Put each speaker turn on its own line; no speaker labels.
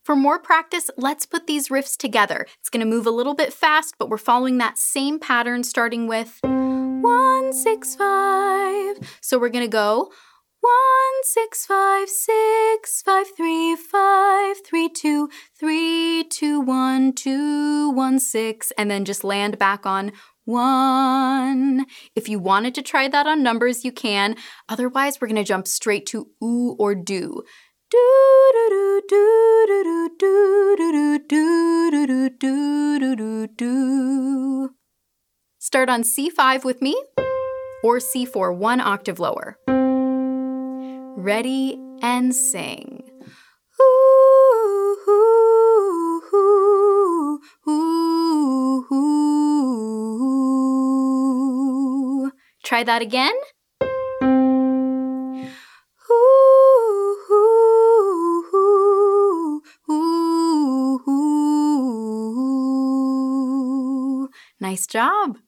For more practice, let's put these riffs together. It's going to move a little bit fast, but we're following that same pattern starting with 1, 6, 5. So we're going to go 1, 6, 5, 6, 5, 3, 5, 3, 2, 3, 2, 1, 2, 1, 6, and then just land back on 1. If you wanted to try that on numbers, you can. Otherwise, we're going to jump straight to oo or do. Do do do do do do do do do do do do do. Start on C5 with me, or C4, 1 octave lower. Ready and sing. Ooh, ooh, ooh, ooh, ooh. Try that again. Nice job.